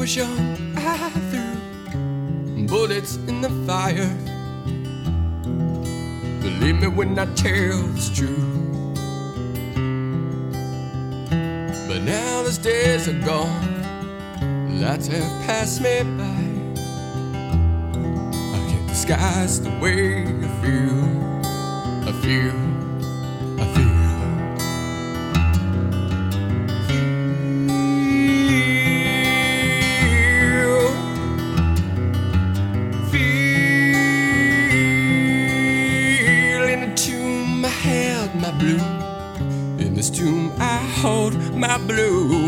was young, I threw bullets in the fire. Believe me when I tell it's true. But now those days are gone, lights have passed me by. I can't disguise the way I feel. I feel. My blue. In this tomb I hold my blue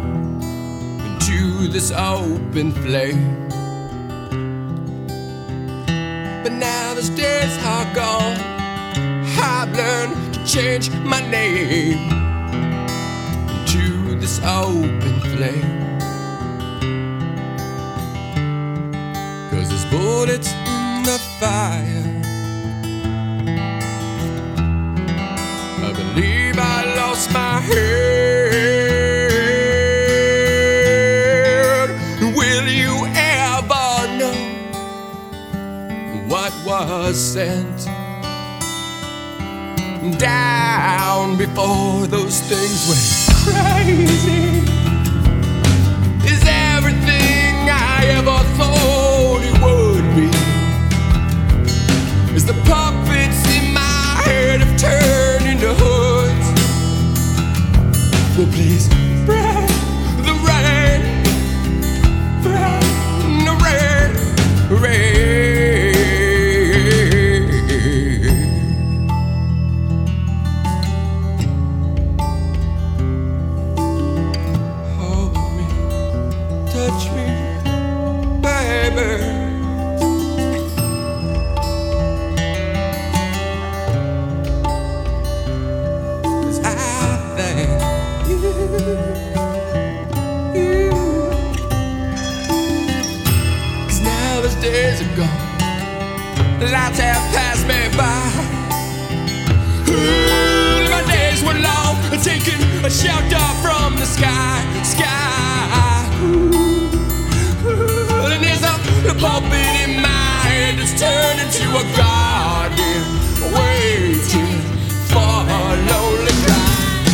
into this open flame. But now those days are gone, I've learned to change my name into this open flame. 'Cause there's bullets in the fire. I believe I lost my head. Will you ever know what was sent down before those things went crazy? Is everything I ever thought it would be? Is the puppets in my head have turned into hoods? Well, please, break the rain, break the rain, rain. Hold me, touch me, baby. Cause now those days are gone, the lights have passed me by. Ooh, my days were long, taking a shelter from the sky. Ooh, and there's a puppet in my head that's turned into a guardian, waiting for a lonely cry.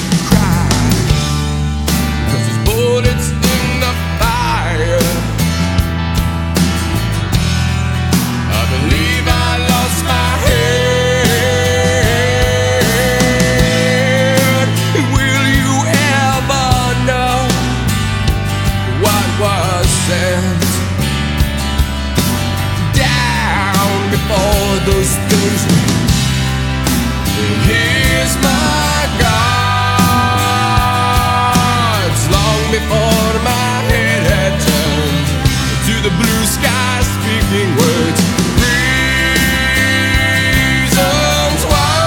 Bullets in the fire. I believe I lost my head. Will you ever know what was sent down before those things? Here's my God. Before my head had turned to the blue sky, speaking words, reasons why.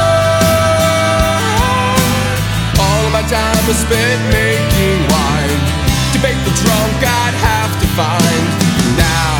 All of my time was spent making wine. To bait the drunk I'd have to find. Now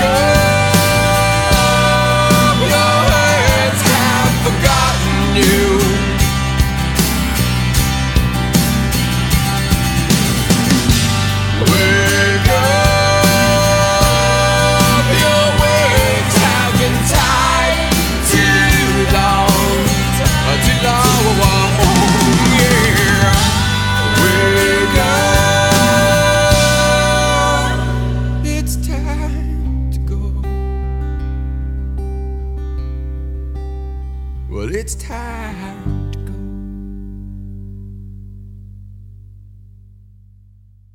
you